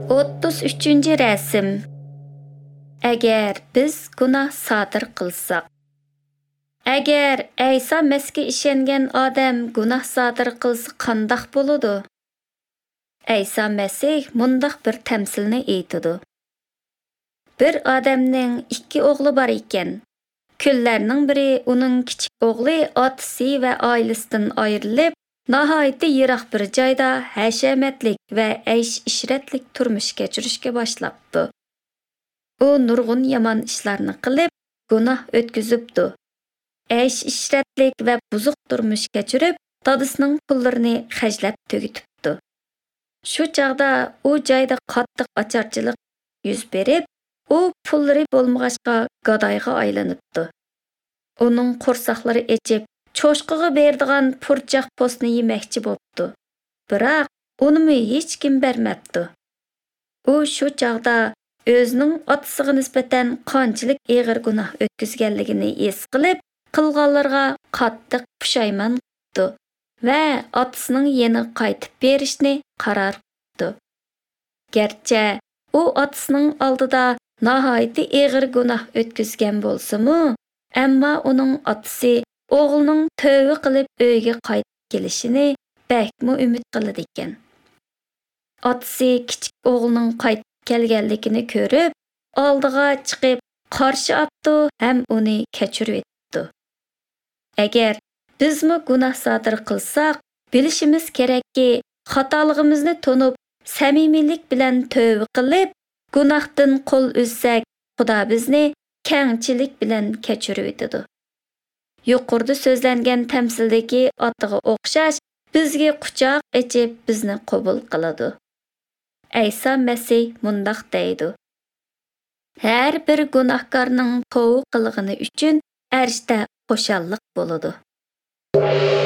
33-cü rəsm. Əgər biz günah sadır qılsaq. Əgər İsa Məsihə işenген adam günah sadır qılsa qandaq boludu? İsa Məsih mundaq bir təmsilni eytidu. Bir adamning 2 oğlu var ekan. Kunlarning biri uning kichik oğlu atası və ailəsindən ayrılıb, nahayatda yiroq bir joyda hashamatlik və aysh-ishratlik turmush kechirishga boshlabdi. U nurg'un yomon ishlarni qilib, gunoh o'tkazibdi. Aysh-ishratlik və buzuq turmush kechirib, dadasining pullarini xajlab tugitibdi. Shu chaqda u joyda qattiq ocharchilik yuz berib, u pullari bo'lmag'achqa gadoyga aylanibdi. Uning qo'rsaqlari echib, cho'shqiga berdigan purchoq postni yemoqchi bo'pti. Biroq uni hech kim bermabdi. U shu chaqda o'zining otasiga nisbatan qanchalik og'ir gunoh o'tkazganligini his qilib, qilganlarga qattiq pushaymon qildi va otasining yana qaytib berishni qaror qildi. Garchi u otasining oldida nihoyatda og'ir gunoh o'tkazgan bo'lsa-mu, ammo uning otasi o'g'lining tövbe qilib uyga qaytib kelishini bakmo umid qiladi ekan. Otasi kichik o'g'lining qaytib kelganligini ko'rib, oldiga chiqib qarshi oldi ham uni kechirib etdi. Agar bizmi gunoh sodir qilsak, bilishimiz kerakki, xatoligimizni tunib, samimiylik bilan tövbe qilib, gunohdan qo'l uzsak, Xudo bizni kengchilik bilan kechirib etadi. Yuqorida so'zlangan tamsildagi otiga o'xshash bizga quchoq ochib bizni qabul qiladi. İsa Məsih mundaq deydi. Har bir gunohkorning tövbe qilgani uchun arshda xushallik bo'ladi.